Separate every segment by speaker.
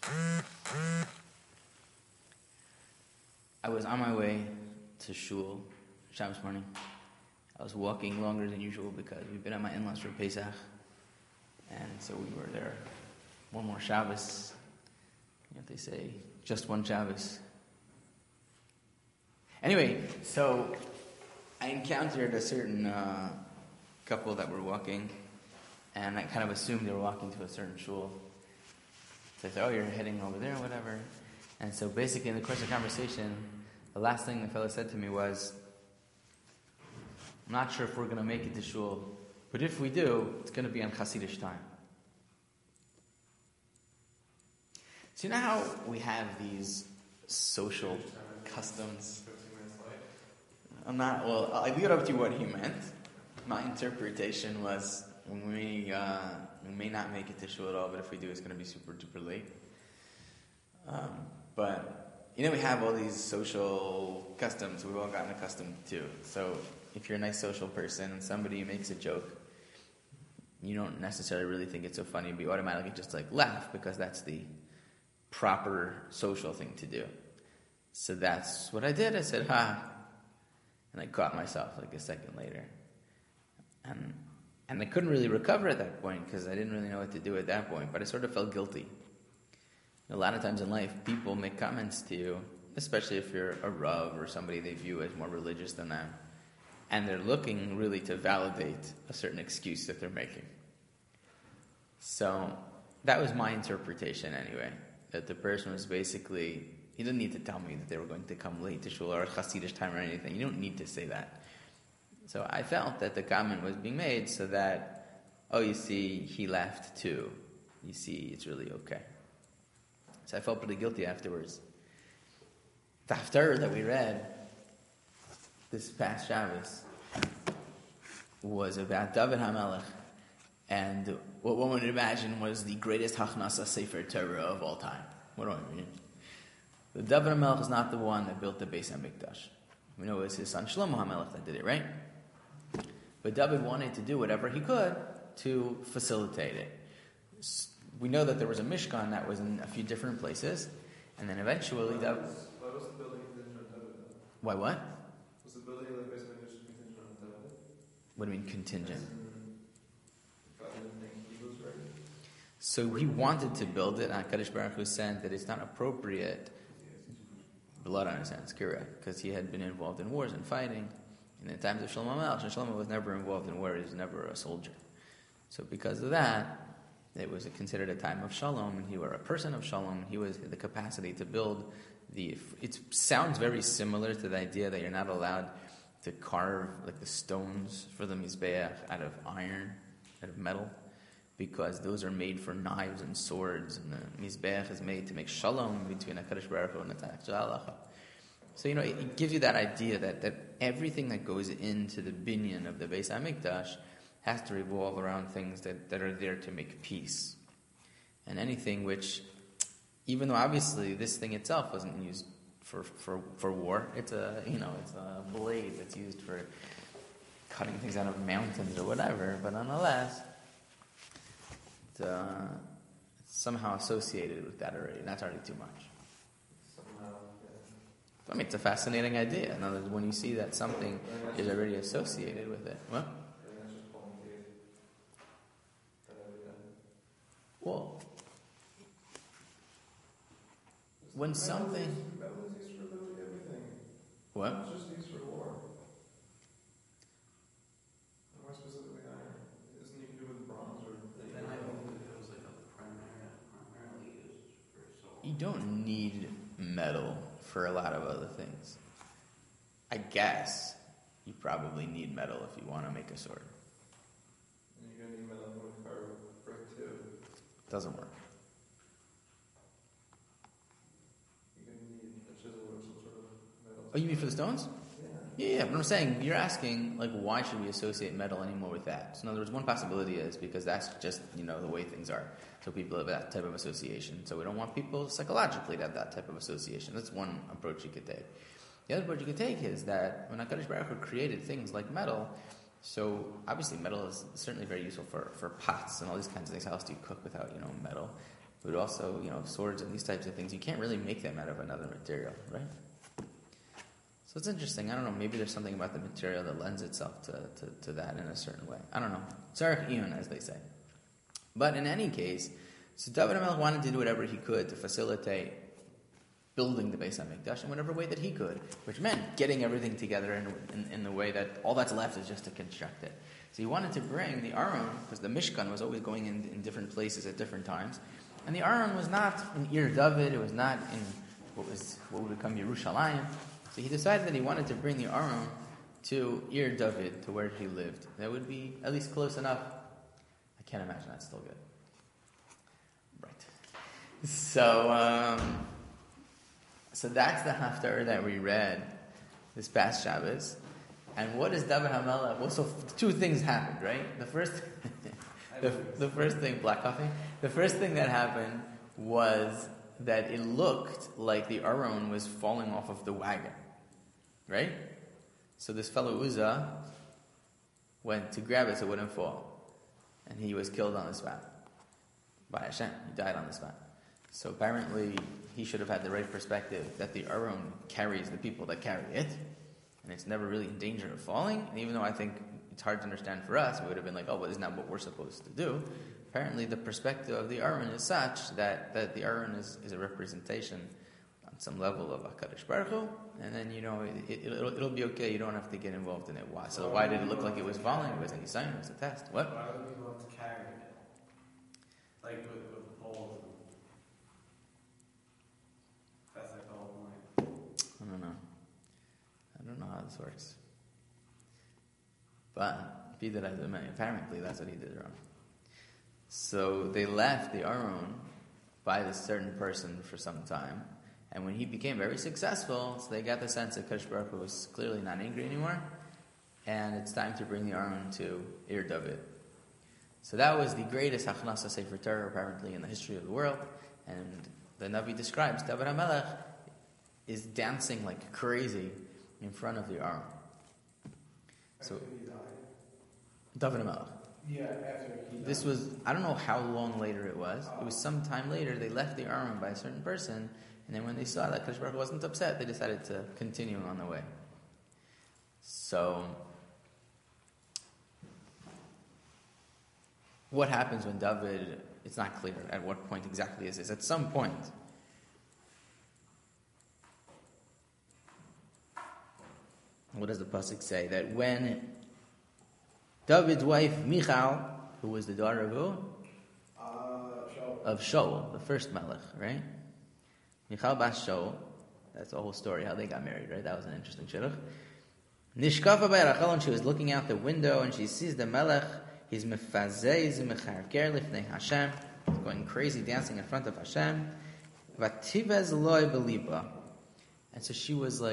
Speaker 1: I was on my way to shul Shabbos morning. I was walking longer than usual because we've been at my in-laws for Pesach, and so we were there one more Shabbos. You know what they say, just one Shabbos. Anyway, so I encountered a certain couple that were walking, and I kind of assumed they were walking to a certain shul. So I said, "Oh, you're heading over there, or whatever." And so basically in the course of the conversation, the last thing the fellow said to me was, "I'm not sure if we're going to make it to shul, but if we do, it's going to be on Hasidish time." So you know how we have these social customs? I leave it up to you what he meant. My interpretation was, we may not make it to shul at all, but if we do, it's going to be super duper late. But we have all these social customs we've all gotten accustomed to. So if you're a nice social person and somebody makes a joke, you don't necessarily really think it's so funny, but you automatically just laugh because that's the proper social thing to do. So that's what I did. I said, "Ha," and I caught myself a second later, and I couldn't really recover at that point because I didn't really know what to do at that point. But I sort of felt guilty. A lot of times in life, people make comments to you, especially if you're a Rav or somebody they view as more religious than them, and they're looking really to validate a certain excuse that they're making. So that was my interpretation anyway, that the person was basically, he didn't need to tell me that they were going to come late to shul or at Hasidish time or anything. You don't need to say that. So I felt that the comment was being made so that, oh, you see, he left too. You see, it's really okay. So I felt pretty guilty afterwards. The Haftarah that we read this past Shabbos was about David HaMelech, and what one would imagine was the greatest Hachnasa Sefer Torah of all time. What do I mean? The David HaMelech is not the one that built the Beis HaMikdash. We know it was his son Shlomo HaMelech that did it, right? But David wanted to do whatever he could to facilitate it. We know that there was a Mishkan that was in a few different places, and then eventually
Speaker 2: Why was the building contingent on David?
Speaker 1: Why what?
Speaker 2: Was the building of the Beis HaMikdash contingent on David?
Speaker 1: What do you mean contingent?
Speaker 2: God didn't think he was ready.
Speaker 1: So he wanted to build it, and HaKadosh Baruch Hu said that it's not appropriate, blood on his hands, correct, because he had been involved in wars and fighting. In the times of Shlomo HaMelech, Shlomo was never involved in war, he was never a soldier. So because of that, it was considered a time of shalom, and he were a person of shalom. He was the capacity to build it sounds very similar to the idea that you're not allowed to carve the stones for the mizbeach out of iron, out of metal, because those are made for knives and swords, and the mizbeach is made to make shalom between HaKadosh Baruch Hu and the Tanakh Halacha. So it gives you that idea that everything that goes into the binyan of the Beis HaMikdash has to revolve around things that are there to make peace. And anything which, even though obviously this thing itself wasn't used for war, it's a blade that's used for cutting things out of mountains or whatever, but nonetheless, it's somehow associated with that already, and that's already too much.
Speaker 2: Somehow, yeah.
Speaker 1: I mean, it's a fascinating idea. In other words, when you see that something is already associated with it. Well, when something...
Speaker 2: Metal is used for literally everything.
Speaker 1: What?
Speaker 2: It's just used for war. Why specifically iron? It doesn't even do with bronze or...
Speaker 3: Then I think that it was primarily used for soul.
Speaker 1: You don't need metal for a lot of other things. I guess you probably need metal if you want to make a sword.
Speaker 2: And you're going to need metal for brick too.
Speaker 1: Doesn't work.
Speaker 2: You're going to need a chisel or some sort of metal.
Speaker 1: Oh, you mean for the stones? Yeah, but I'm saying, you're asking, why should we associate metal anymore with that? So in other words, one possibility is because that's just, the way things are. So people have that type of association. So we don't want people psychologically to have that type of association. That's one approach you could take. The other approach you could take is that when HaKadosh Baruch Hu created things like metal, so obviously metal is certainly very useful for pots and all these kinds of things. How else do you cook without, metal? but also, swords and these types of things, you can't really make them out of another material, right? So it's interesting. I don't know. Maybe there's something about the material that lends itself to that in a certain way. I don't know. Tzarech iyun, as they say. But in any case, so David HaMelech wanted to do whatever he could to facilitate building the Beis HaMikdash in whatever way that he could, which meant getting everything together in the way that all that's left is just to construct it. So he wanted to bring the Aron, because the Mishkan was always going in different places at different times, and the Aron was not in Ir David, it was not in what would become Yerushalayim. So he decided that he wanted to bring the Aron to Ir David, to where he lived. That would be at least close enough. I can't imagine that's still good. Right. So that's the Haftarah that we read this past Shabbos. And what is David HaMelech? Well, so two things happened, right? The first thing, black coffee. The first thing that happened was that it looked like the Aron was falling off of the wagon, right? So this fellow Uzzah went to grab it so it wouldn't fall, and he was killed on the spot by Hashem. He died on the spot. So apparently he should have had the right perspective that the Aron carries the people that carry it, and it's never really in danger of falling. And even though I think it's hard to understand for us, we would have been like, oh, well, isn't that what we're supposed to do? Apparently the perspective of the Aron is such that the Aron is a representation on some level of HaKadosh Baruch Hu, and then, it'll be okay. You don't have to get involved in it. Why? So why did it look like it was falling? It was an Nisayon, it was a test. What?
Speaker 3: Why would people have to carry it? Like with the poles. That's like the whole point.
Speaker 1: I don't know how this works. But be that as it may, apparently that's what he did wrong. So they left the Aron by this certain person for some time, and when he became very successful, so they got the sense that Kadosh Baruch Hu was clearly not angry anymore, and it's time to bring the Aron to Ir David. So that was the greatest Hachnasa Sefer Torah apparently in the history of the world, and the Navi describes David HaMelech is dancing like crazy in front of the Aron. So David HaMelech.
Speaker 2: Yeah, after he died.
Speaker 1: This was, I don't know how long later it was. It was some time later. They left the Aron by a certain person, and then when they saw that Kadosh Baruch Hu wasn't upset, they decided to continue on the way. So, what happens when David, it's not clear at what point exactly is this. At some point, what does the pasuk say? That when David's wife Michal, who was the daughter of who? Of Shaul, the first Melech, right? Michal bas Shaul. That's the whole story, how they got married, right? That was an interesting shidduch. Nishkafa b'yarachal, and she was looking out the window, and she sees the Melech. He's mefazei zimecharker lifnei Hashem. He's going crazy, dancing in front of Hashem. Vativez loy beliba. And so she was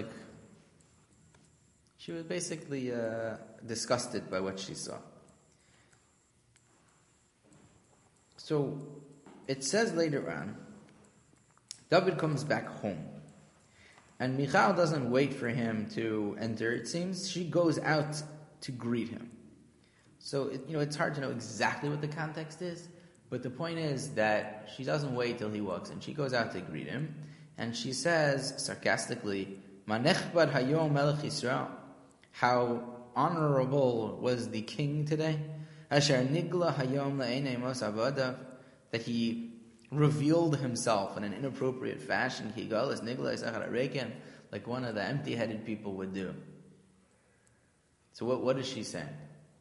Speaker 1: basically disgusted by what she saw. So it says later on, David comes back home, and Michal doesn't wait for him to enter. It seems she goes out to greet him. So it's hard to know exactly what the context is, but the point is that she doesn't wait till he walks in. She goes out to greet him, and she says sarcastically, "Manechbad hayom melech Yisrael." How honorable was the king today? Asher nigla hayom la'einei mos avadav, that he revealed himself in an inappropriate fashion. Kigal is nigla isachar reiken, like one of the empty-headed people would do. So what is she saying?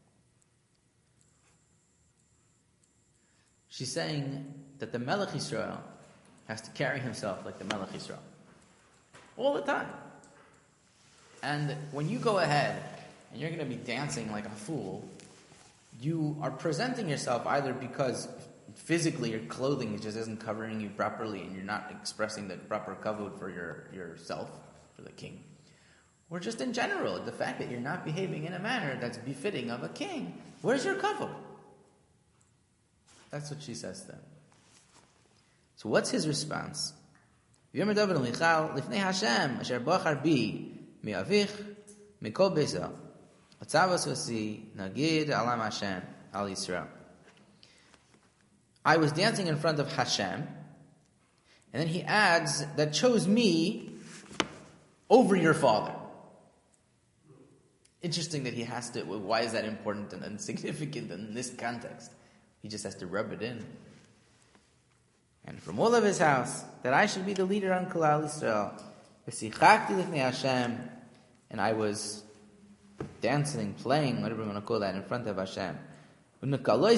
Speaker 1: She's saying that the Melech Yisrael has to carry himself like the Melech Yisrael all the time. And when you go ahead and you're going to be dancing like a fool, you are presenting yourself either because physically your clothing just isn't covering you properly and you're not expressing the proper kavod for yourself, for the king, or just in general, the fact that you're not behaving in a manner that's befitting of a king. Where's your kavod? That's what she says to him. So what's his response? Yomer David Michal lifnei Hashem asher bachar bi mi'avich mikol beisa atzavos osi nagid alam Hashem al Yisrael. I was dancing in front of Hashem, And then he adds, that chose me over your father. Interesting that he has to, why is that important and significant in this context? He just has to rub it in. And from all of his house, that I should be the leader on Klal Yisrael. V'sichakti lifnei Hashem, and I was dancing, playing, whatever you want to call that, in front of Hashem. And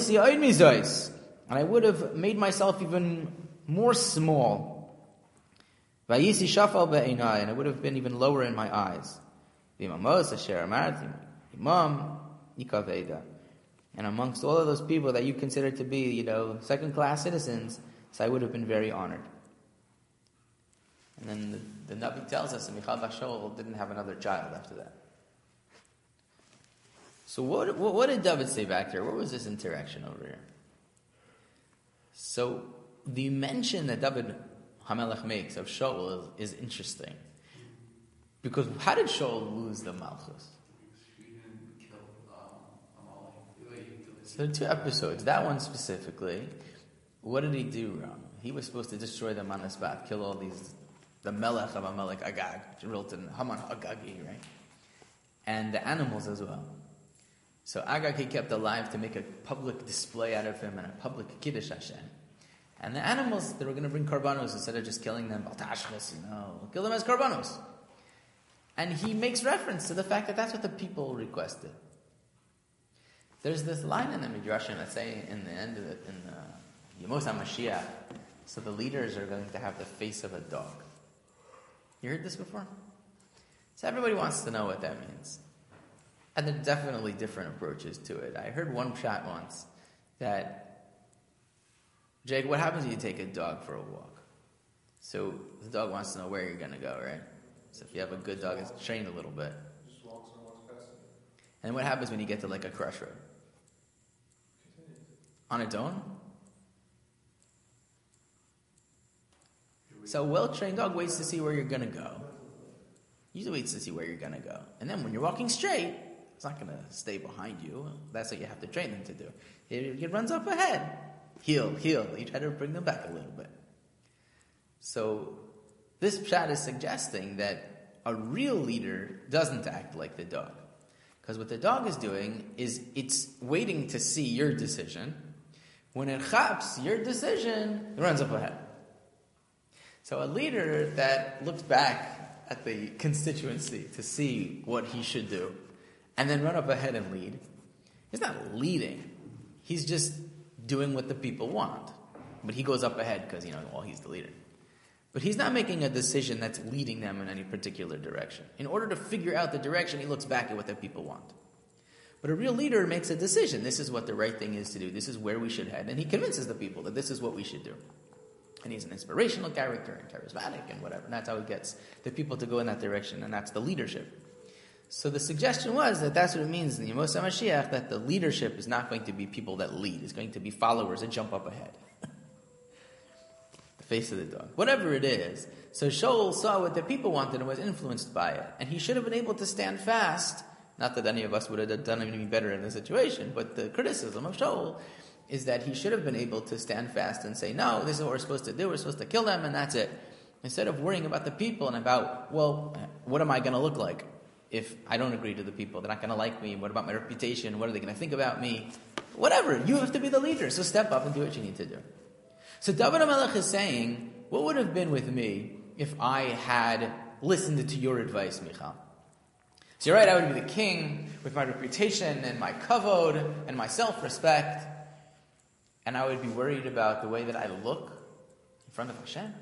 Speaker 1: I would have made myself even more small. Vayisi shafal be'einai, and I would have been even lower in my eyes. V'imamos asher amarti, imam nikaveda. And amongst all of those people that you consider to be, second-class citizens, so I would have been very honored. And then the Navi tells us that Michal Bas Shaul didn't have another child after that. So what did David say back there? What was this interaction over here? So the mention that David HaMelech makes of Shaul is interesting. Because how did Shaul lose the Malchus?
Speaker 3: He didn't kill Amalek.
Speaker 1: So there are two episodes. That one specifically, what did he do wrong? He was supposed to destroy the Manasbat, kill all these, the Melech of Amalek, Agag, Haman Agagi, right? And the animals as well. So Agag he kept alive to make a public display out of him and a public Kiddush Hashem. And the animals, they were going to bring karbanos instead of just killing them, kill them as karbanos. And he makes reference to the fact that that's what the people requested. There's this line in the Midrashim that say in the end of it, in the Yemos HaMashiach, so the leaders are going to have the face of a dog. You heard this before? So everybody wants to know what that means. And there are definitely different approaches to it. I heard one chat once that, Jake, what happens when you take a dog for a walk? So the dog wants to know where you're going to go, right? So if you have a good dog, it's trained a little bit.
Speaker 2: Just walks and walks past it.
Speaker 1: And what happens when you get to like a crossroad?
Speaker 2: Continues.
Speaker 1: On its own? So a well-trained dog waits to see where you're going to go. Usually waits to see where you're going to go. And then when you're walking straight, it's not going to stay behind you. That's what you have to train them to do. It runs up ahead. Heel. You try to bring them back a little bit. So this pshat is suggesting that a real leader doesn't act like the dog. Because what the dog is doing is it's waiting to see your decision. When it chaps your decision, it runs up ahead. So a leader that looks back at the constituency to see what he should do and then run up ahead and lead, he's not leading. He's just doing what the people want. But he goes up ahead because, he's the leader. But he's not making a decision that's leading them in any particular direction. In order to figure out the direction, he looks back at what the people want. But a real leader makes a decision. This is what the right thing is to do. This is where we should head. And he convinces the people that this is what we should do. And he's an inspirational character and charismatic and whatever. And that's how he gets the people to go in that direction. And that's the leadership. So the suggestion was that that's what it means in the Yemos HaMashiach, that the leadership is not going to be people that lead. It's going to be followers that jump up ahead. The face of the dog. Whatever it is. So Shaul saw what the people wanted and was influenced by it. And he should have been able to stand fast. Not that any of us would have done any better in the situation, but the criticism of Shaul is that he should have been able to stand fast and say, no, this is what we're supposed to do. We're supposed to kill them and that's it. Instead of worrying about the people and about, what am I going to look like if I don't agree to the people? They're not going to like me. What about my reputation? What are they going to think about me? Whatever. You have to be the leader. So step up and do what you need to do. So David HaMelech is saying, what would have been with me if I had listened to your advice, Michal? So you're right, I would be the king with my reputation and my kavod and my self-respect. And I would be worried about the way that I look in front of Hashem.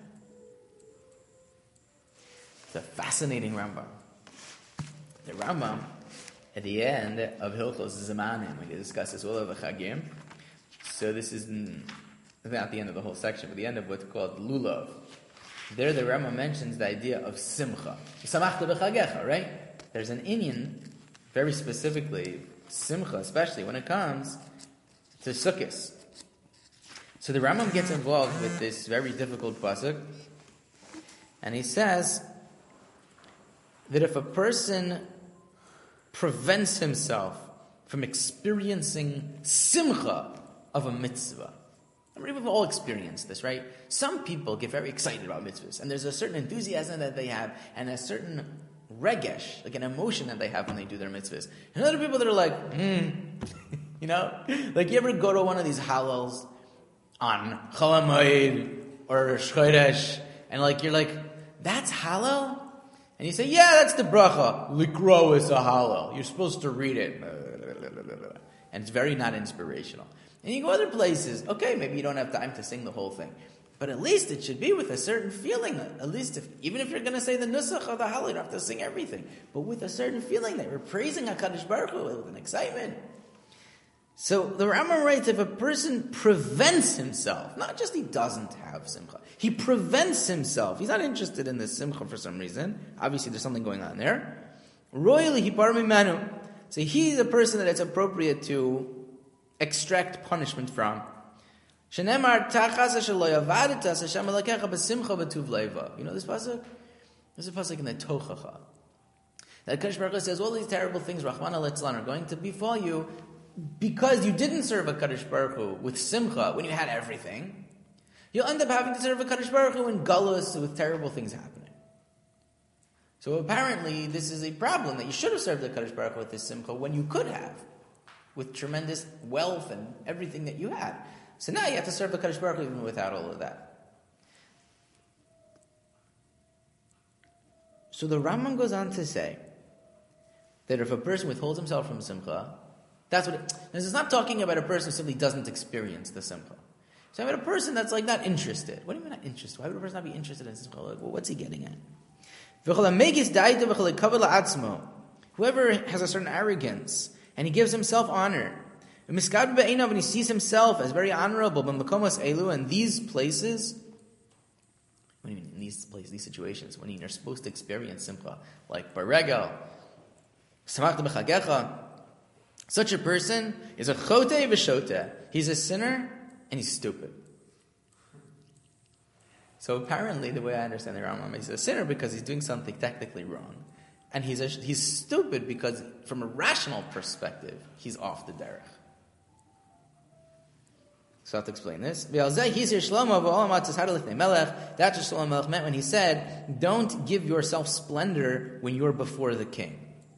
Speaker 1: It's a fascinating Rambam. The Rambam, at the end of Hilchos Zemanim, when he discusses all of the Chagim, so this is not the end of the whole section, but the end of what's called Lulav. There the Rambam mentions the idea of Simcha. Samachta b'chagecha, right? There's an inyan, very specifically, Simcha, especially when it comes to Sukkos. So the Rambam gets involved with this very difficult pasuk, and he says that if a person prevents himself from experiencing simcha of a mitzvah, I mean, we've all experienced this, right? Some people get very excited about mitzvahs, and there's a certain enthusiasm that they have, and a certain regesh, like an emotion that they have when they do their mitzvahs. And other people that are like, you know? Like, you ever go to one of these halals on Chol HaMoed or Shchodesh, and like, you're like, that's halal? And you say, yeah, that's the bracha. Likro is a halal. You're supposed to read it. And it's very not inspirational. And you go other places, okay, maybe you don't have time to sing the whole thing. But at least it should be with a certain feeling. At least, even if you're going to say the nusach of the halal, you don't have to sing everything. But with a certain feeling that we're praising HaKadosh Baruch Hu with an excitement. So the Rambam writes, if a person prevents himself, not just he doesn't have simcha, he prevents himself. He's not interested in this simcha for some reason. Obviously there's something going on there. Royally, he par mimanu. So he's a person that it's appropriate to extract punishment from. Shenemar tachas shelo yavaditas Hashem elakecha b'simcha b'tuv leiva. You know this pasuk? There's a pasuk in the Tochacha. That Kadosh Baruch Hu says all these terrible things, Rachmana litzlan, are going to befall you because you didn't serve a Kadosh Baruch Hu with simcha when you had everything. You'll end up having to serve a Kadosh Baruch Hu in galus with terrible things happening. So apparently this is a problem that you should have served the Kadosh Baruch Hu with this simcha when you could have, with tremendous wealth and everything that you had. So now you have to serve the Kadosh Baruch Hu even without all of that. So the Rambam goes on to say that if a person withholds himself from simcha, that's what this is not talking about a person who simply doesn't experience the simcha. So about a person that's like not interested. What do you mean not interested? Why would a person not be interested in simcha? Like, well, what's he getting at? Whoever has a certain arrogance and he gives himself honor, and he sees himself as very honorable, in these places, what do you mean in these places, these situations, when you're supposed to experience simcha, like baregel, such a person is a chote v'shote. He's a sinner and he's stupid. So apparently, the way I understand the Rambam, he's a sinner because he's doing something technically wrong. And he's stupid because, from a rational perspective, he's off the derech. So I have to explain this. That's what Shlomo Melech meant when he said, don't give yourself splendor when you're before the king.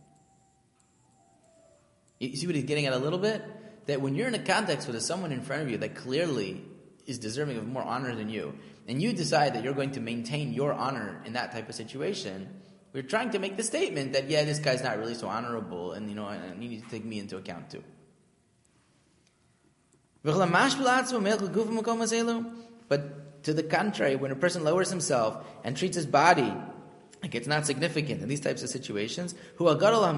Speaker 1: You see what he's getting at a little bit? That when you're in a context where there's someone in front of you that clearly is deserving of more honor than you, and you decide that you're going to maintain your honor in that type of situation, we're trying to make the statement that, yeah, this guy's not really so honorable, and and you need to take me into account too. But to the contrary, when a person lowers himself and treats his body like it's not significant in these types of situations, that's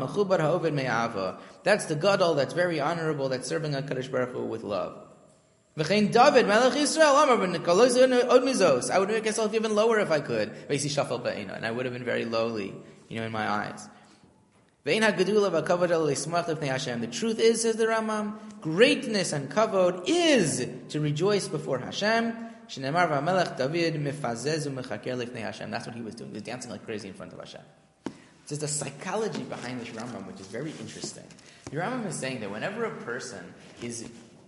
Speaker 1: the gadol that's very honorable, that's serving a Kadosh Baruch Hu with love. David, Melech Yisrael, I would make myself even lower if I could. And I would have been very lowly, in my eyes. The truth is, says the Rambam, greatness and kavod is to rejoice before Hashem. That's what he was doing. He was dancing like crazy in front of Hashem. There's the psychology behind this Rambam, which is very interesting. The Rambam is saying that whenever a person is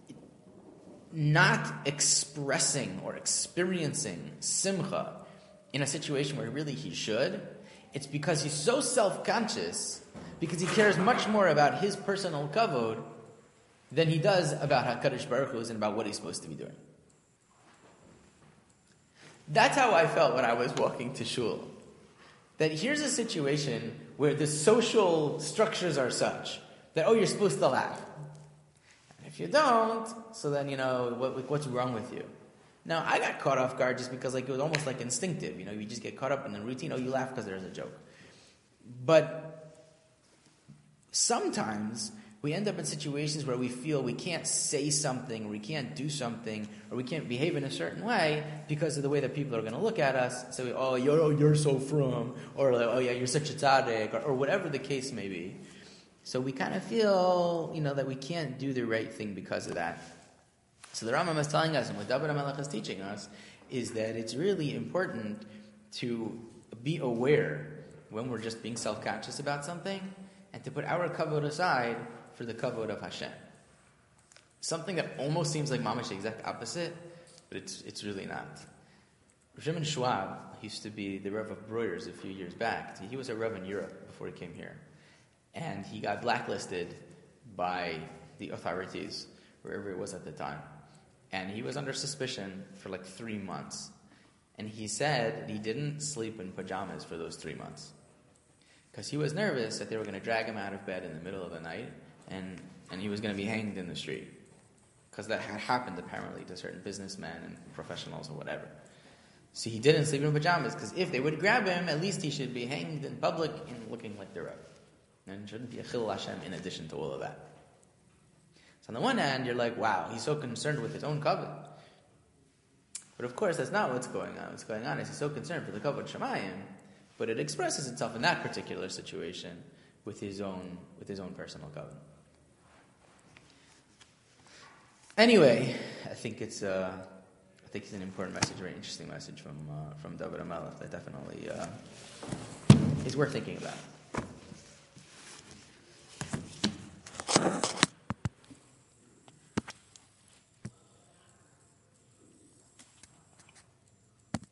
Speaker 1: not expressing or experiencing simcha in a situation where really he should, it's because he's so self-conscious, because he cares much more about his personal kavod than he does about HaKadosh Baruch Hu and about what he's supposed to be doing. That's how I felt when I was walking to shul. That here's a situation where the social structures are such that, you're supposed to laugh. And if you don't, so then, what's wrong with you? Now, I got caught off guard just because it was almost like instinctive. You just get caught up in the routine. You laugh because there's a joke. But sometimes we end up in situations where we feel we can't say something, or we can't do something, or we can't behave in a certain way because of the way that people are going to look at us. So, you're so frum, or you're such a tzaddik, or whatever the case may be. So we kind of feel, that we can't do the right thing because of that. So the Rambam is telling us, and what David HaMelech is teaching us, is that it's really important to be aware when we're just being self-conscious about something, and to put our kavod aside for the kavod of Hashem. Something that almost seems like mamash the exact opposite but it's really not. Shimon Schwab used to be the Rev of Breuders a few years back. He was a Rev in Europe before he came here. And he got blacklisted by the authorities, wherever it was at the time. And he was under suspicion for like 3 months. And he said he didn't sleep in pajamas for those 3 months. Because he was nervous that they were going to drag him out of bed in the middle of the night and he was going to be hanged in the street. Because that had happened apparently to certain businessmen and professionals or whatever. So he didn't sleep in pajamas because if they would grab him, at least he should be hanged in public and looking like the Rebbe. And it shouldn't be a Chilul Hashem in addition to all of that. So on the one hand, you're like, wow, he's so concerned with his own kavod. But of course, that's not what's going on. What's going on is he's so concerned for the kavod Shemayim, but it expresses itself in that particular situation with his own personal kavod. Anyway, I think it's an important message, a very interesting message from David HaMelech that definitely is worth thinking about.